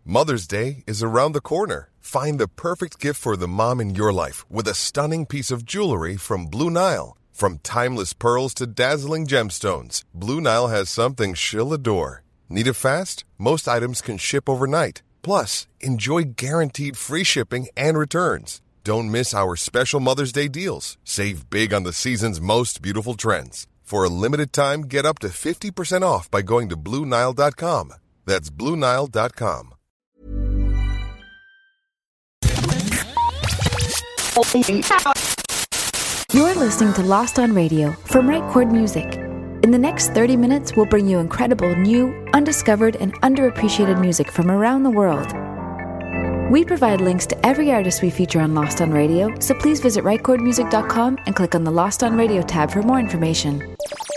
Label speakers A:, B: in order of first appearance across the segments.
A: Mother's Day is around the corner. Find the perfect gift for the mom in your life with a stunning piece of jewelry from Blue Nile. From timeless pearls to dazzling gemstones, Blue Nile has something she'll adore. Need it fast? Most items can ship overnight. Plus, enjoy guaranteed free shipping and returns. Don't miss our special Mother's Day deals. Save big on the season's most beautiful trends. For a limited time, get up to 50% off by going to BlueNile.com. That's BlueNile.com.
B: You're listening to Lost on Radio from Right Chord Music. In the next 30 minutes, we'll bring you incredible, new, undiscovered, and underappreciated music from around the world. We provide links to every artist we feature on Lost on Radio, so please visit rightchordmusic.com and click on the Lost on Radio tab for more information.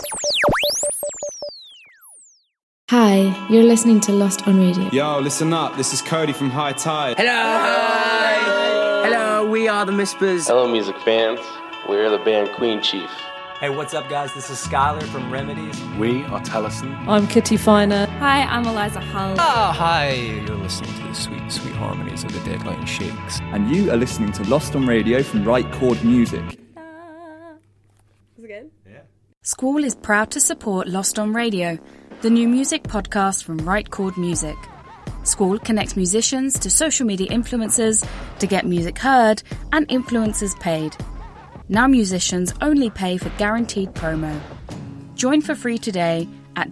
C: Hi, you're listening to Lost on Radio.
D: Yo, listen up. This is Cody from High Tide.
E: Hello! Hi! Hello, we are the Mispers.
F: Hello, music fans. We're the band Queen Chief.
G: Hey, what's up, guys? This is Skylar from Remedies.
H: We are Tellison.
I: I'm Kitty Finer.
J: Hi, I'm Eliza Hull.
K: Oh, hi. You're listening to the sweet, sweet harmonies of the Deadline Shakes.
L: And you are listening to Lost on Radio from Right Chord Music.
J: Again?
M: Yeah. School is proud to support Lost on Radio, the new music podcast from Right Chord Music. School connects musicians to social media influencers to get music heard and influencers paid. Now musicians only pay for guaranteed promo. Join for free today at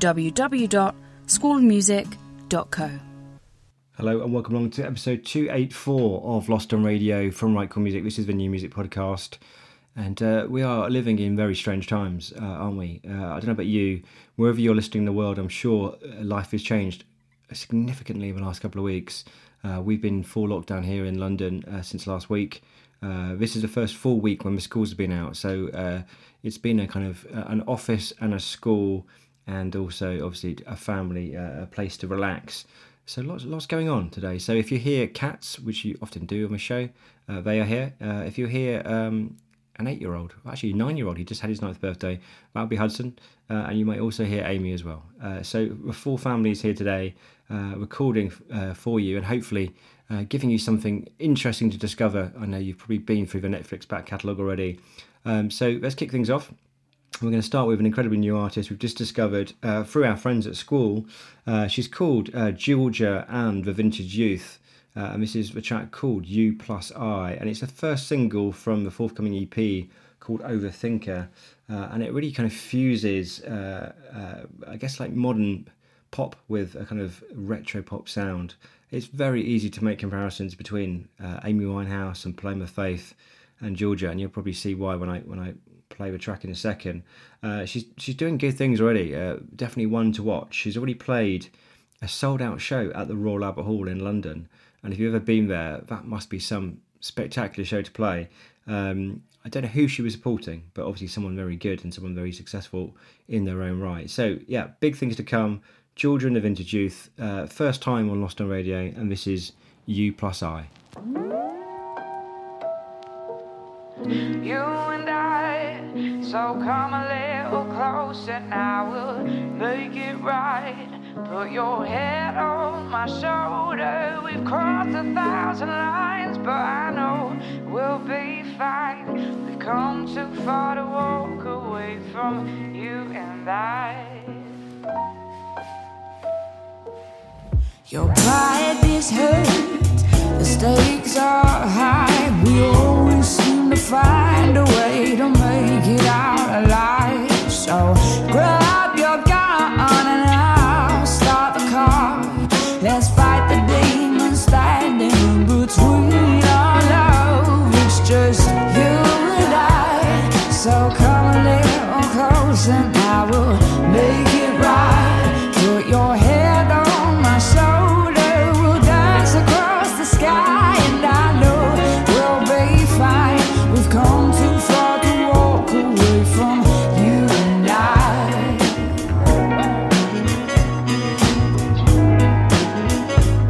M: www.schoolmusic.co.
N: Hello and welcome along to episode 284 of Lost on Radio from Right Chord Music. This is the new music podcast, and we are living in very strange times, aren't we? I don't know about you, wherever you're listening in the world, I'm sure life has changed significantly in the last couple of weeks. We've been full lockdown here in London since last week. This is the first full week when the schools have been out, so it's been a kind of an office and a school, and also obviously a family, a place to relax. So lots going on today. So if you hear cats, which you often do on the show, they are here. If you hear an 8-year-old, actually 9-year-old, he just had his 9th birthday, that'll be Hudson, and you might also hear Amy as well. So the full family is here today, recording for you, and hopefully giving you something interesting to discover. I know you've probably been through the Netflix back catalogue already. So let's kick things off. We're going to start with an incredibly new artist we've just discovered through our friends at school. She's called Georgia and the Vintage Youth. And this is the track called You Plus I. And it's the first single from the forthcoming EP called Overthinker. And it really kind of fuses, I guess, like modern pop with a kind of retro pop sound. It's very easy to make comparisons between Amy Winehouse and Paloma Faith and Georgia, and you'll probably see why when I play the track in a second. She's doing good things already. Definitely one to watch. She's already played a sold-out show at the Royal Albert Hall in London, and if you've ever been there, that must be some spectacular show to play. I don't know who she was supporting, but obviously someone very good and someone very successful in their own right. So yeah, big things to come. Georgia and the Vintage Youth, first time on Lost on Radio, and this is You Plus I.
O: You and I, so come a little closer and I will make it right. Put your head on my shoulder. We've crossed 1,000 lines, but I know we'll be fine. We've come too far to walk away from you and I. Your pride is hurt, the stakes are high. We always seem to find a way to make it out alive. So grab your gun and I'll start the car. Let's fight the demons standing in between our love. It's just you and I. So come a little closer and I will make it right. Put your head on my shoulder, we'll dance across the sky, and I know we'll be fine. We've come too far to walk away from you and I.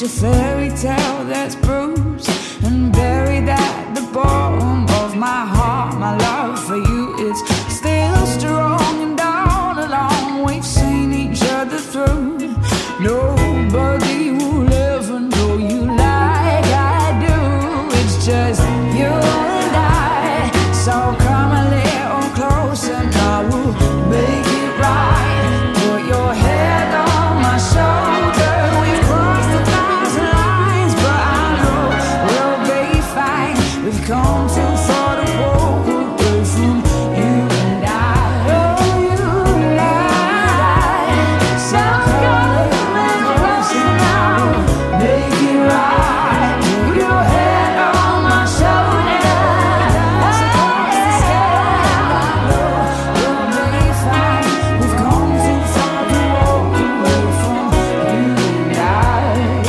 O: a fairy tale that's bruised and buried at the bottom of my heart. My love for you is still strong, and all along we've seen each other through. Nobody will ever know you like I do. It's just you and I. So come a little closer and I will make it right. Put your head on my shoulder. We've crossed 1,000 lines, but I know we'll be fine. We've come too far to walk away from you and I. Oh, you and I. So come a little closer and I will make it right. Put your head on my shoulder. As across the sky, I know we'll be fine. We've come too far to walk away from you and I.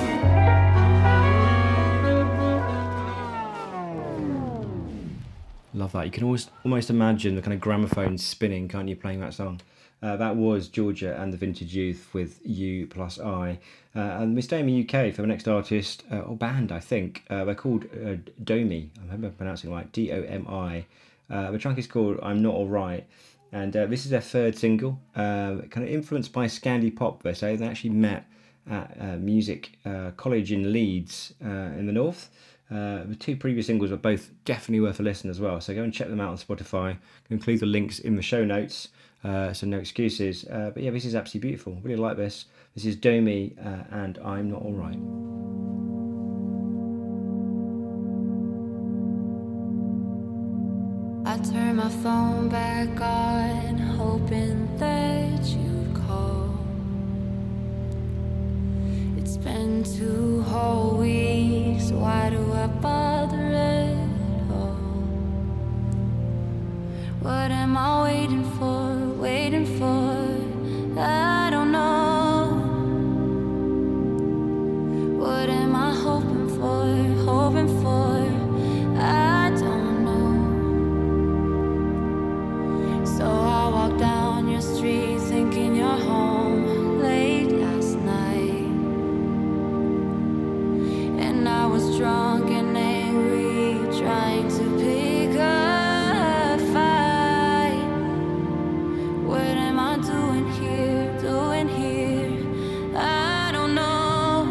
N: Love that. You can almost imagine the kind of gramophone spinning, can't you, playing that song? That was Georgia and the Vintage Youth with You Plus I. And we're staying in the UK for the next artist, or band, I think. They're called Domi. I remember pronouncing it right, D-O-M-I. The track is called I'm Not Alright. And this is their third single, kind of influenced by Scandi Pop, they say. They actually met at music college in Leeds in the north. The two previous singles are both definitely worth a listen as well, so go and check them out on Spotify. I'll include the links in the show notes, so no excuses. But yeah, this is absolutely beautiful. Really like this. This is Domi and I'm Not Alright.
O: I turned my phone back on, hoping that you'd call. It's been 2 whole weeks, why do I bother at all? What am I waiting for, waiting for? I don't know. What am I hoping for, hoping for? I don't know. So I walked down your street thinking you're home late last night. And I was drunk and angry, trying to pick a fight. What am I doing here, doing here? I don't know.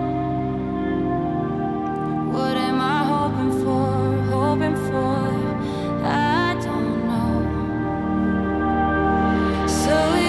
O: What am I hoping for, hoping for? I don't know. So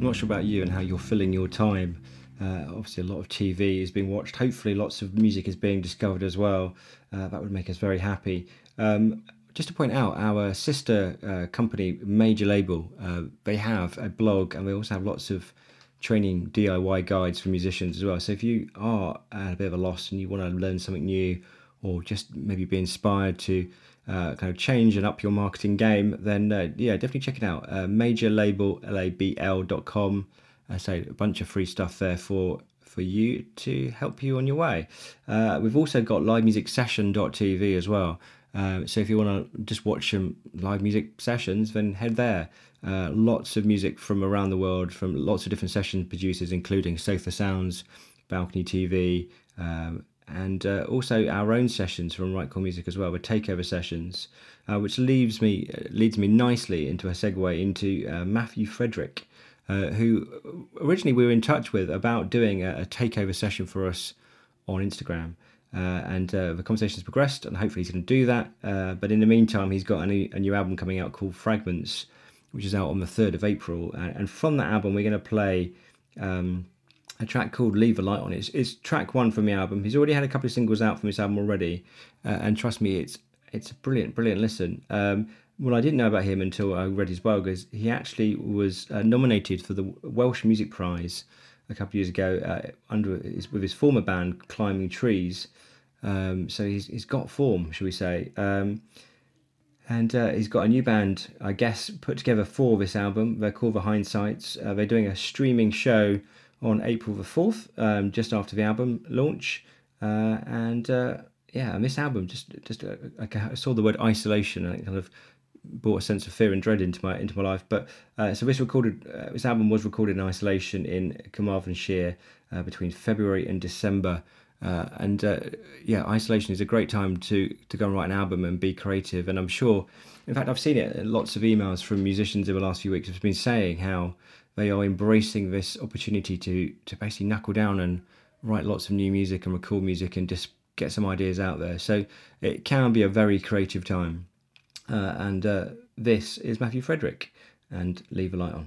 N: not sure about you and how you're filling your time. Obviously, a lot of TV is being watched. Hopefully, lots of music is being discovered as well. That would make us very happy. Just to point out, our sister company, Major Label, they have a blog, and we also have lots of training DIY guides for musicians as well. So if you are at a bit of a loss and you want to learn something new, or just maybe be inspired to kind of change and up your marketing game, then definitely check it out. majorlabel.com. So a bunch of free stuff there for you to help you on your way. We've also got livemusicsession.tv as well. So if you want to just watch some live music sessions, then head there. Lots of music from around the world, from lots of different session producers, including Sofa Sounds, Balcony TV, and also our own sessions from Right Chord Music as well, with takeover sessions, which leads me nicely into a segue into Matthew Frederick, who originally we were in touch with about doing a takeover session for us on Instagram. And the conversation has progressed, and hopefully he's going to do that. But in the meantime, he's got a new album coming out called Fragments, which is out on the 3rd of April. And from that album, we're going to play a track called Leave a Light On. It's track 1 from the album. He's already had a couple of singles out from this album already. And trust me, it's a brilliant listen. What I didn't know about him until I read his bio is he actually was nominated for the Welsh Music Prize a couple of years ago with his former band Climbing Trees. So he's got form, shall we say. And he's got a new band, I guess, put together for this album. They're called The Hindsights. They're doing a streaming show on April the 4th, just after the album launch. And this album, I saw the word isolation, and it kind of brought a sense of fear and dread into my life. But so this album was recorded in isolation in Carmarthenshire between February and December. Isolation is a great time to go and write an album and be creative. And I'm sure, in fact, I've seen it in lots of emails from musicians in the last few weeks who've been saying how they are embracing this opportunity to basically knuckle down and write lots of new music and record music and just get some ideas out there. So it can be a very creative time. This is Matthew Frederick and Leave a Light On.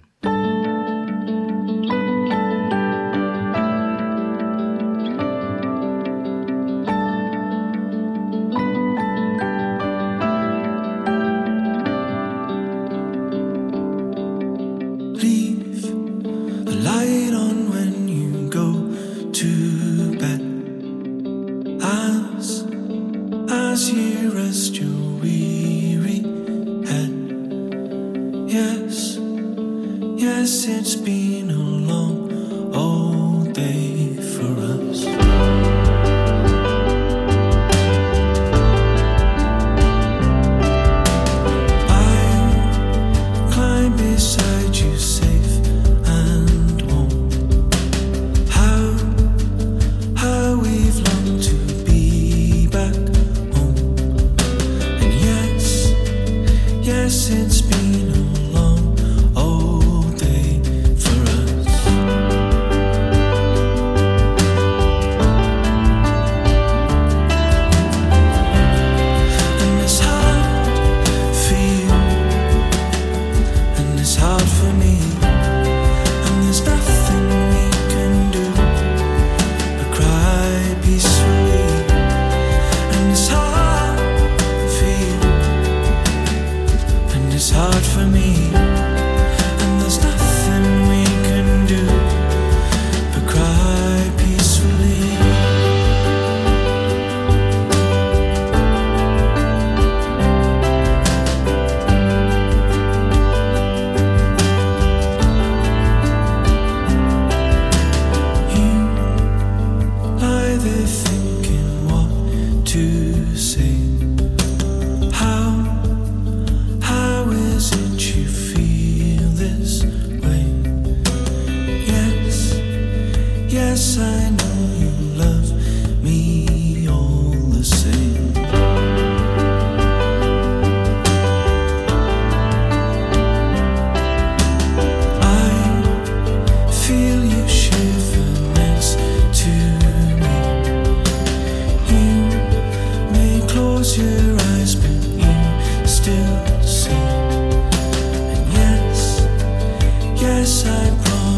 O: Yes, I promise.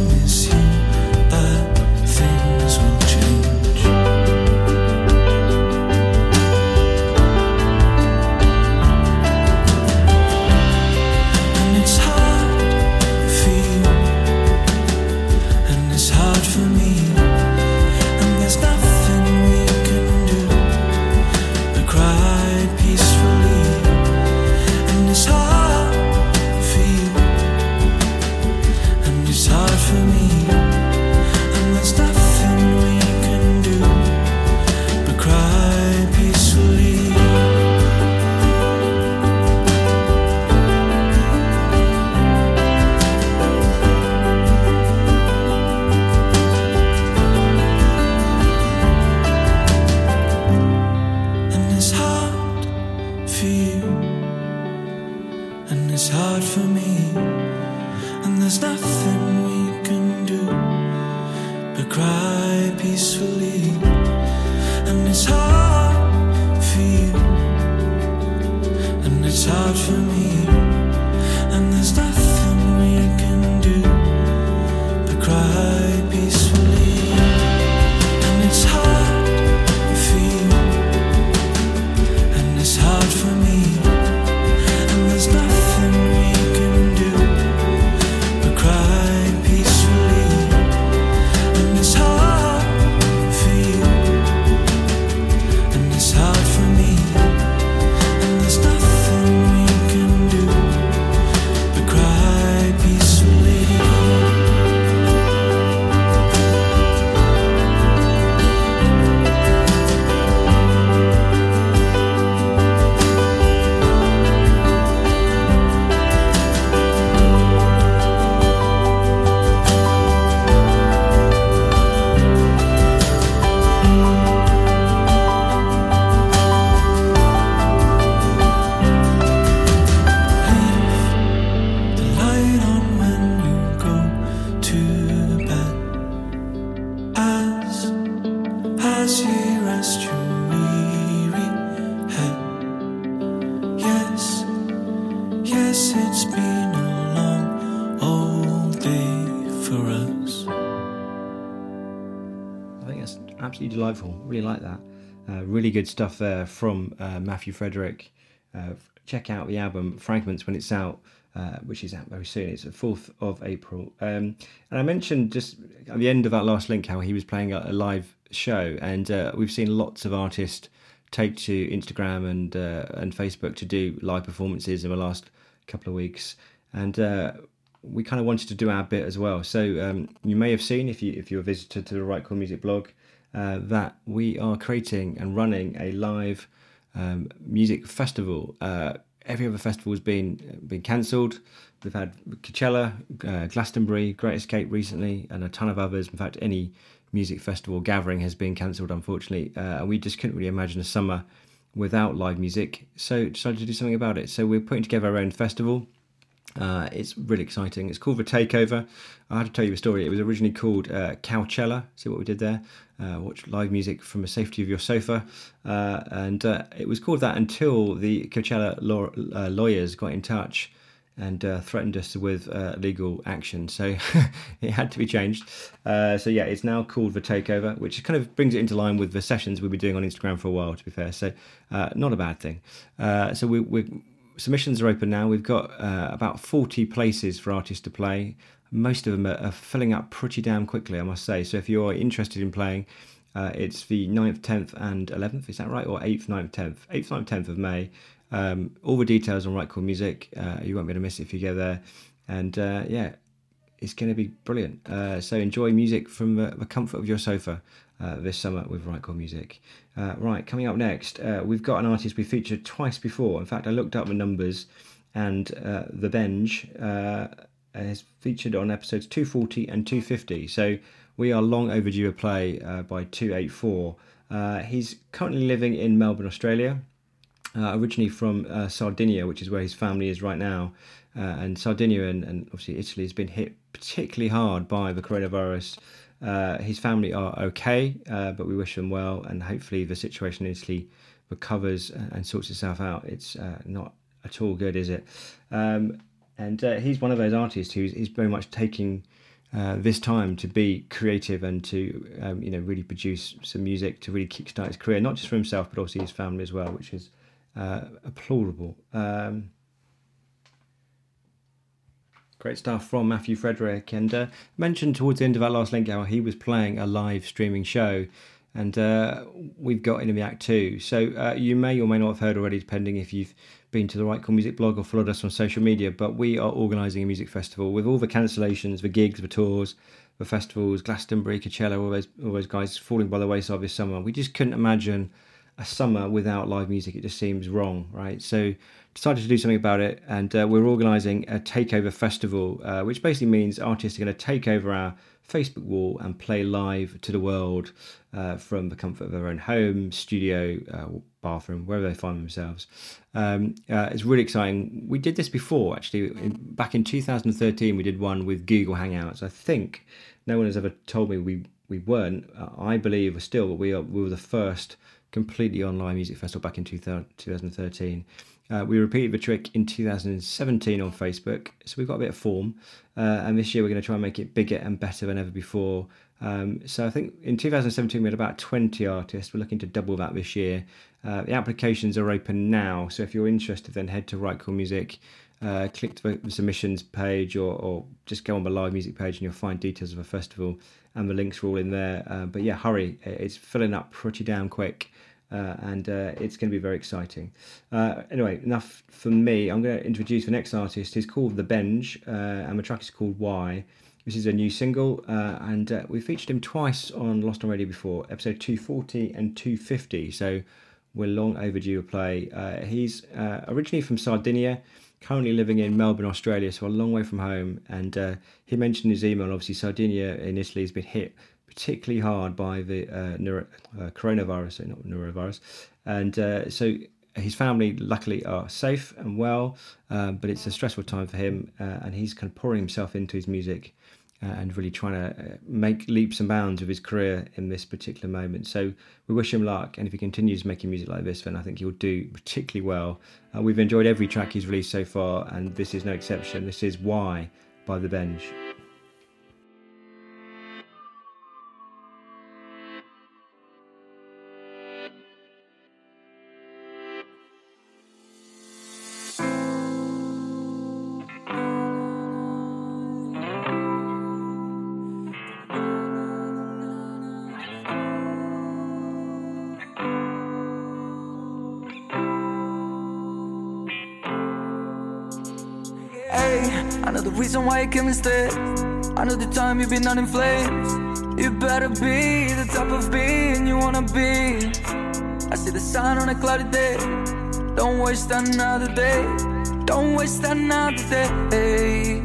O: cry peacefully. And it's hard for you, and it's hard for me, and there's nothing we can do but cry peacefully. And it's hard for you, and it's hard for me, and there's nothing we can do but cry peacefully. And it's hard for you, and it's hard for me, and there's nothing we can do but cry peacefully. As you rest your weary head. Yes, yes, it's been a long old day for us.
N: I think that's absolutely delightful. Really like that. Really good stuff there from Matthew Frederick. Check out the album Fragments when it's out, which is out very soon. It's the 4th of April. And I mentioned just at the end of that last link how he was playing a live show, and we've seen lots of artists take to Instagram and Facebook to do live performances in the last couple of weeks, and we kind of wanted to do our bit as well. So you may have seen, if you're a visitor to the Right Chord Music blog, that we are creating and running a live music festival. Every other festival has been cancelled. We've had Coachella, Glastonbury, Great Escape recently, and a ton of others. In fact, any music festival gathering has been cancelled, unfortunately. And we just couldn't really imagine a summer without live music, so decided to do something about it. So we're putting together our own festival. It's really exciting. It's called The Takeover. I had to tell you a story. It was originally called Coachella. See what we did there? Watch live music from the safety of your sofa. And it was called that until the Coachella lawyers got in touch and threatened us with legal action. So it had to be changed. So yeah, it's now called The Takeover, which kind of brings it into line with the sessions we've been doing on Instagram for a while, to be fair. So not a bad thing. So we're submissions are open now. We've got about 40 places for artists to play. Most of them are filling up pretty damn quickly, I must say. So if you're interested in playing, it's the 9th, 10th and 11th, is that right? Or 8th, 9th, 10th? 8th, 9th, 10th of May. All the details on Right Chord Music. You won't be able to miss it if you go there. And yeah, it's going to be brilliant. So enjoy music from the comfort of your sofa this summer with Right Chord Music. Right, coming up next, we've got an artist we featured twice before. In fact, I looked up the numbers, and The Benj has featured on episodes 240 and 250. So we are long overdue a play by 284. He's currently living in Melbourne, Australia. Originally from Sardinia, which is where his family is right now. And Sardinia and obviously Italy has been hit particularly hard by the coronavirus. His family are okay, but we wish them well, and hopefully the situation in Italy recovers and sorts itself out. It's not at all good, is it? And he's one of those artists who's very much taking this time to be creative and to really produce some music to really kickstart his career, not just for himself but also his family as well, which is applaudable. Great stuff from Matthew Frederick, and mentioned towards the end of that last link how he was playing a live streaming show, and we've got in the Act 2. So you may or may not have heard already, depending if you've been to the Right Chord Music blog or followed us on social media, but we are organising a music festival with all the cancellations, the gigs, the tours, the festivals, Glastonbury, Coachella, all those guys falling by the wayside this summer. We just couldn't imagine a summer without live music. It just seems wrong, right? So decided to do something about it, and we're organising a takeover festival, which basically means artists are going to take over our Facebook wall and play live to the world from the comfort of their own home, studio, bathroom, wherever they find themselves. It's really exciting. We did this before, actually. Back in 2013, we did one with Google Hangouts. I think no one has ever told me we we weren't, I believe we're still, but we were the first completely online music festival back in 2013. We repeated the trick in 2017 on Facebook, so we've got a bit of form. And this year we're going to try and make it bigger and better than ever before. So I think in 2017 we had about 20 artists. We're looking to double that this year. The applications are open now, so if you're interested, then head to Right Chord Music, click the submissions page, or just go on the live music page and you'll find details of the festival, and the links are all in there. But yeah, hurry, it's filling up pretty damn quick. And it's going to be very exciting. Anyway, enough from me. I'm going to introduce the next artist. He's called The Benj, and the track is called Why. This is a new single, and we featured him twice on Lost on Radio before, episode 240 and 250, so we're long overdue to play. He's originally from Sardinia, currently living in Melbourne, Australia, so a long way from home, and he mentioned in his email, obviously Sardinia in Italy has been hit particularly hard by the coronavirus, so not neurovirus, and so his family luckily are safe and well, but it's a stressful time for him, and he's kind of pouring himself into his music and really trying to make leaps and bounds of his career in this particular moment. So we wish him luck, and if he continues making music like this, then I think he'll do particularly well. We've enjoyed every track he's released so far, and this is no exception. This is Why by The Benj.
O: I know the reason why you came instead. I know the time you've been on in flames. You better be the type of being you wanna be. I see the sun on a cloudy day. Don't waste another day. Don't waste another day.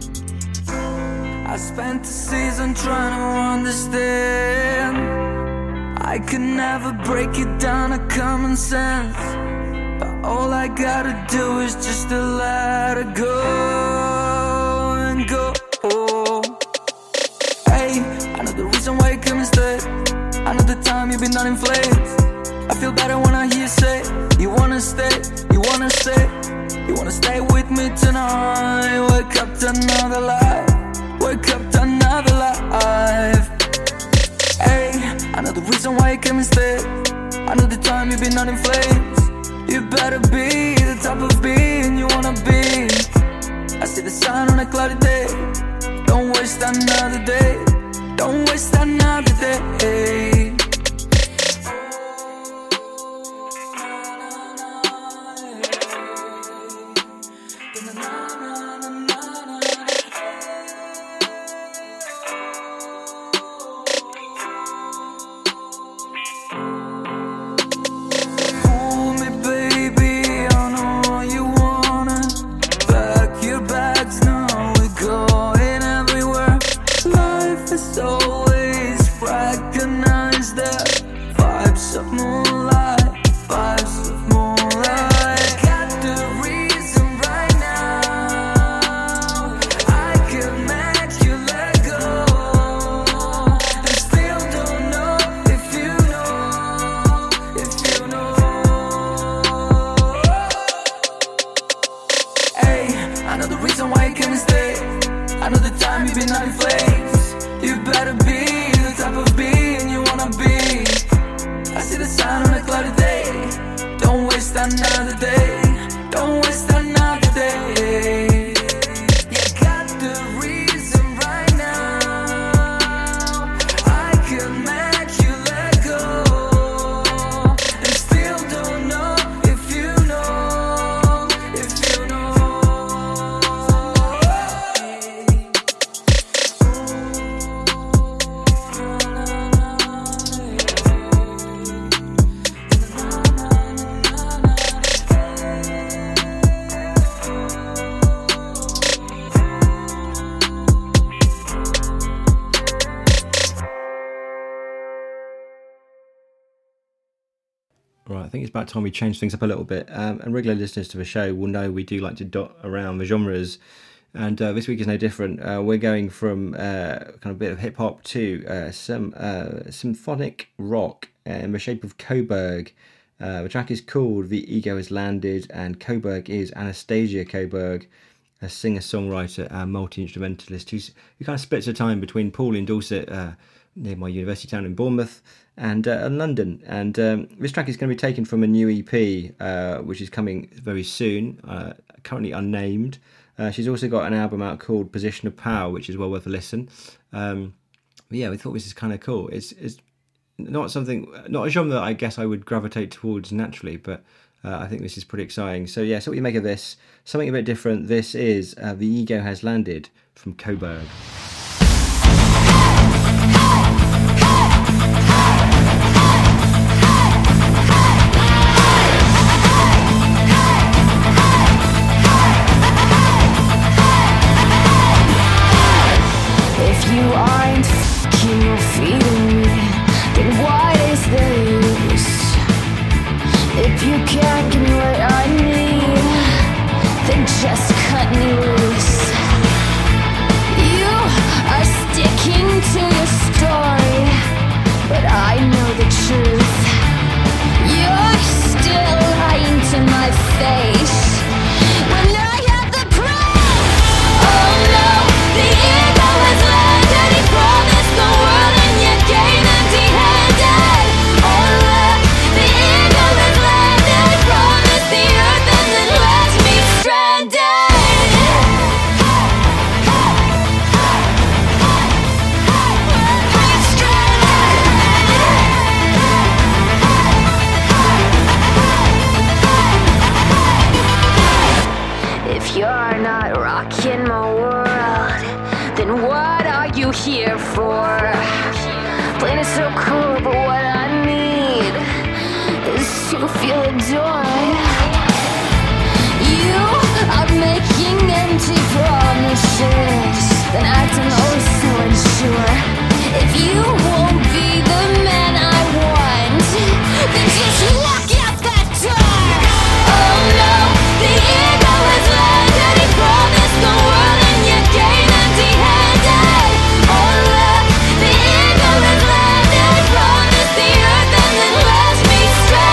O: I spent the season trying to understand. I could never break it down to common sense, but all I gotta do is just to let it go and go. Hey, I know the reason why you came instead. I know the time you've been down in flames. I feel better when I hear you say you wanna stay, you wanna stay, you wanna stay with me tonight. Wake up to another life, wake up to another life. Hey, I know the reason why you came instead. I know the time you've been down in flames. You better be the type of being you wanna be. I see the sun on a cloudy day. Don't waste another day. Don't waste another day.
N: Right, I think it's about time we change things up a little bit. And regular listeners to the show will know we do like to dot around the genres And this week is no different. We're going from kind of a bit of hip hop to some symphonic rock in the shape of Coburg. The track is called The Ego Has Landed, and Coburg is Anastasia Coburg, a singer-songwriter and multi-instrumentalist who kind of splits her time between Poole in Dorset, near my university town in Bournemouth, and London. And this track is going to be taken from a new EP, which is coming very soon, currently unnamed. She's also got an album out called Position of Power, which is well worth a listen. But yeah, we thought this is kind of cool. It's not a genre that I guess I would gravitate towards naturally, but I think this is pretty exciting. So yeah, so what do you make of this? Something a bit different. This is The Ego Has Landed from Coburg.
O: If you aren't f***ing or feeding me, then what is the use? If you can't give me what I need, then just cut me loose. You are sticking to your story, but I know the truth. You're still lying to my face when I have the proof. Oh no, the ego has landed. He promised the world and yet came empty-handed. Oh look, the ego has landed. Promised the earth and then left me stranded. If you're not rocking my world, then what are you here for? Playing it so cool, but what I need is to feel adored. You are making empty promises, then acting oh so unsure. If you won't be the man I want, then just walk out that door. Oh no, the ego has landed. He promised the world and yet came empty-handed. Oh look, the ego has landed. Promised the earth and then left me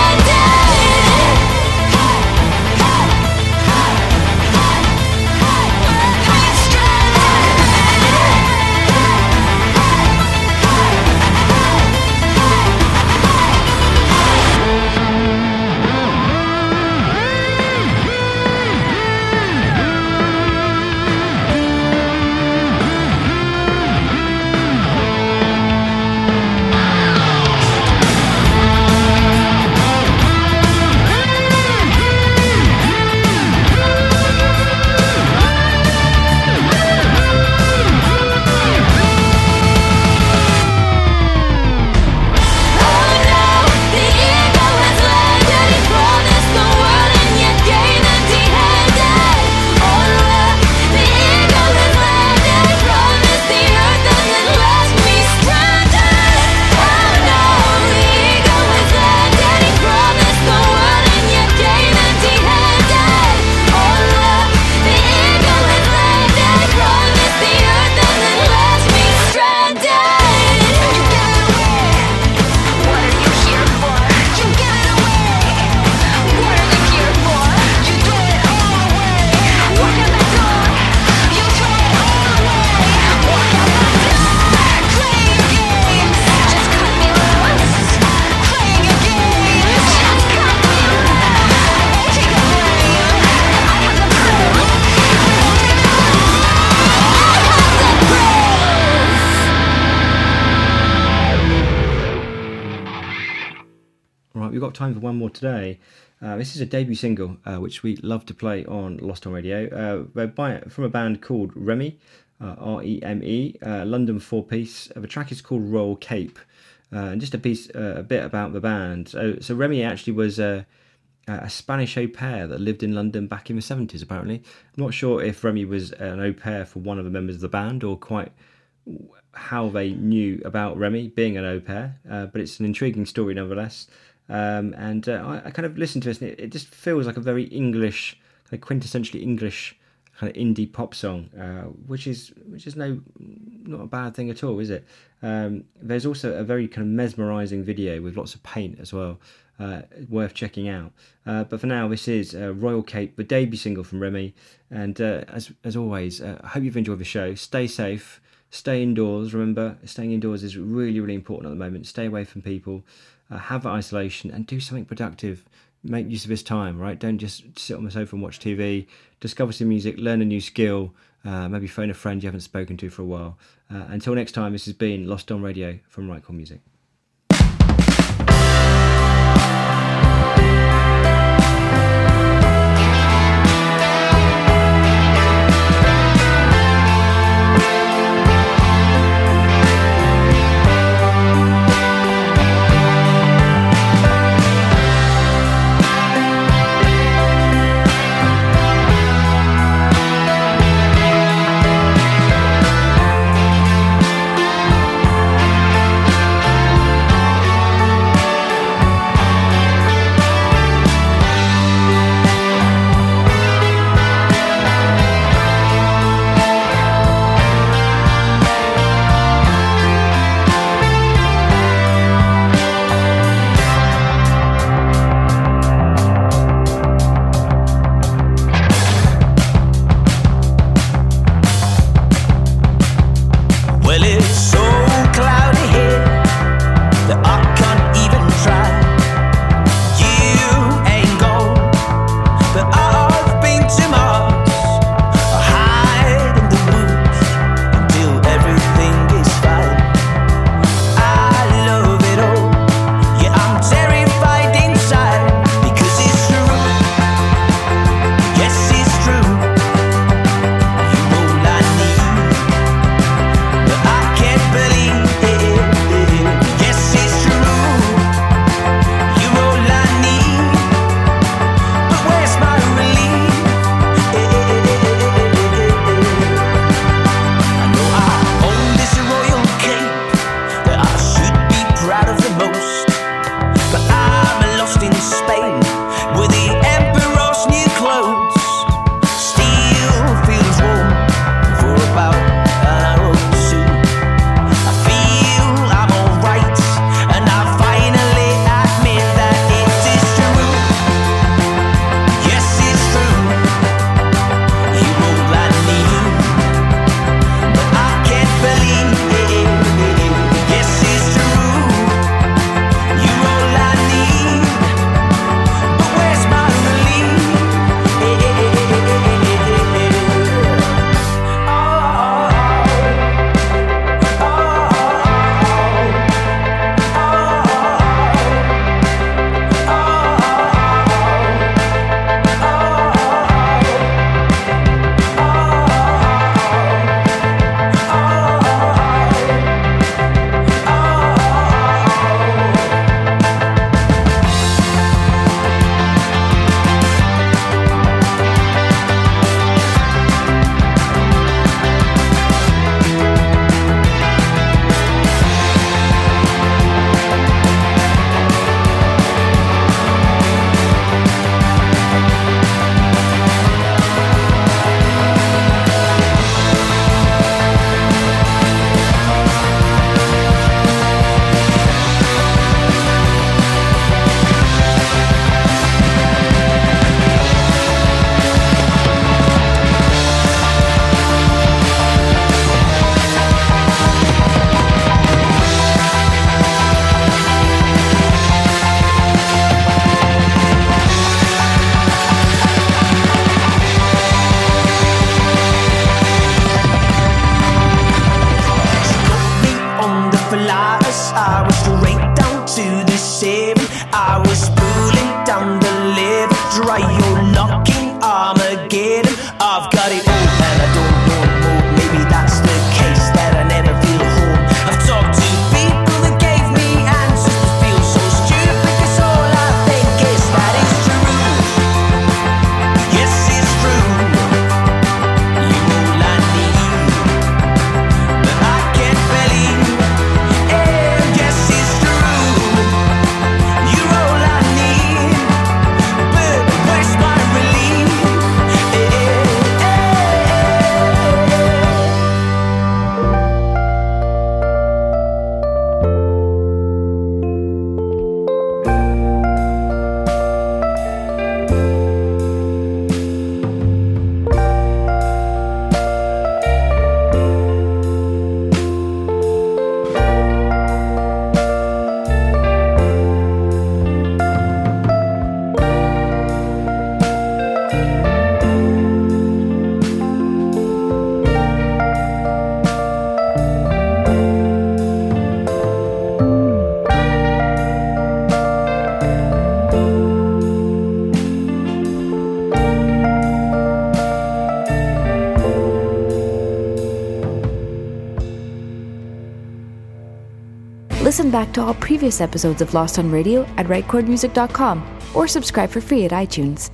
N: We've got time for one more today. This is a debut single, which we love to play on Lost on Radio, from a band called Remy, R-E-M-E, London four-piece. The track is called Royal Cape. And just a bit about the band. So Remy actually was a Spanish au pair that lived in London back in the 70s, apparently. I'm not sure if Remy was an au pair for one of the members of the band or quite how they knew about Remy being an au pair, but it's an intriguing story nonetheless. I kind of listened to this and it just feels like a very English, kind of quintessentially English kind of indie pop song, which is not a bad thing at all, is it? There's also a very kind of mesmerising video with lots of paint as well, worth checking out. But for now, this is Royal Cape, the debut single from Remy. And as always, I hope you've enjoyed the show. Stay safe, stay indoors. Remember, staying indoors is really, really important at the moment. Stay away from people, have that isolation, and do something productive. Make use of this time, right? Don't just sit on the sofa and watch TV. Discover some music, learn a new skill, maybe phone a friend you haven't spoken to for a while. Until next time, this has been Lost on Radio from Right Chord Music.
B: Listen back to all previous episodes of Lost on Radio at rightchordmusic.com or subscribe for free at iTunes.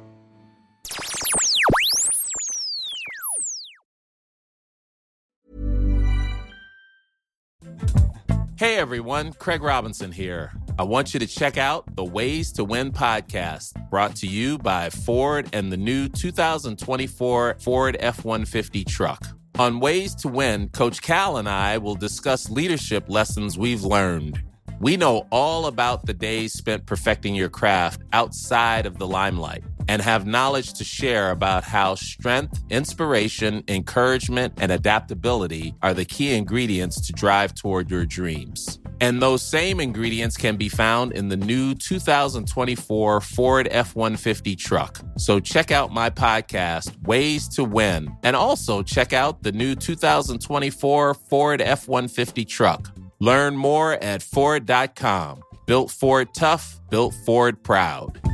H: Hey everyone, Craig Robinson here. I want you to check out the Ways to Win podcast, brought to you by Ford and the new 2024 Ford F-150 truck. On Ways to Win, Coach Cal and I will discuss leadership lessons we've learned. We know all about the days spent perfecting your craft outside of the limelight and have knowledge to share about how strength, inspiration, encouragement, and adaptability are the key ingredients to drive toward your dreams. And those same ingredients can be found in the new 2024 Ford F-150 truck. So check out my podcast, Ways to Win, and also check out the new 2024 Ford F-150 truck. Learn more at Ford.com. Built Ford tough, built Ford proud.